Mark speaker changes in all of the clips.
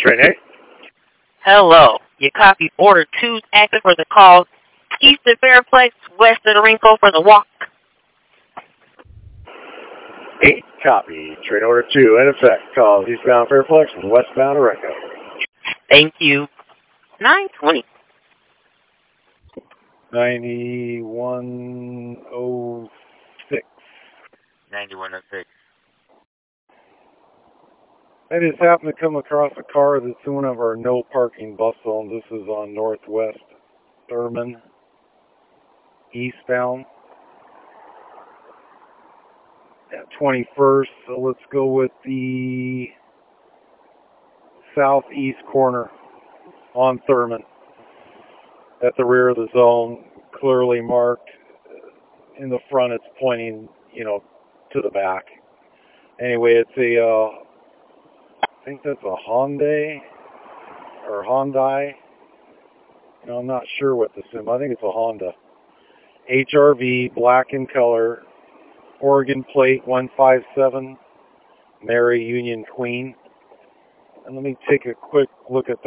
Speaker 1: Train A.
Speaker 2: Hello. You copy order 2 active for the call east of Fairplex, west of the Rinko for the walk.
Speaker 1: 8, copy. Train order 2 in effect. Calls eastbound Fairplex and westbound Oreco.
Speaker 2: Thank you. 920.
Speaker 1: 9106.
Speaker 2: 9106.
Speaker 1: I just happened to come across a car that's in one of our no parking bus zones. This is on Northwest Thurman, eastbound at 21st. So let's go with the southeast corner on Thurman at the rear of the zone, clearly marked. In the front, it's pointing, to the back. Anyway, it's I think that's a Hyundai. I'm not sure what the sim. I think it's a Honda. HRV, black in color, Oregon plate 157, Mary Union Queen. And let me take a quick look at the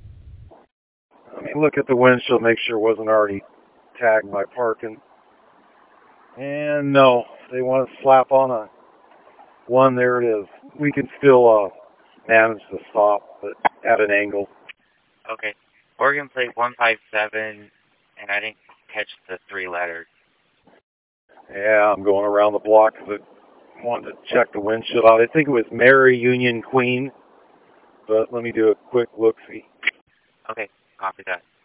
Speaker 1: windshield, make sure it wasn't already tagged by parking. And no, they want to slap on a one. There it is. We can still manage to stop, but at an angle.
Speaker 2: Okay. Oregon plate 157, and I didn't catch the 3 letters.
Speaker 1: Yeah, I'm going around the block because I wanted to check the windshield out. I think it was Mary Union Queen, but let me do a quick look-see.
Speaker 2: Okay, copy that.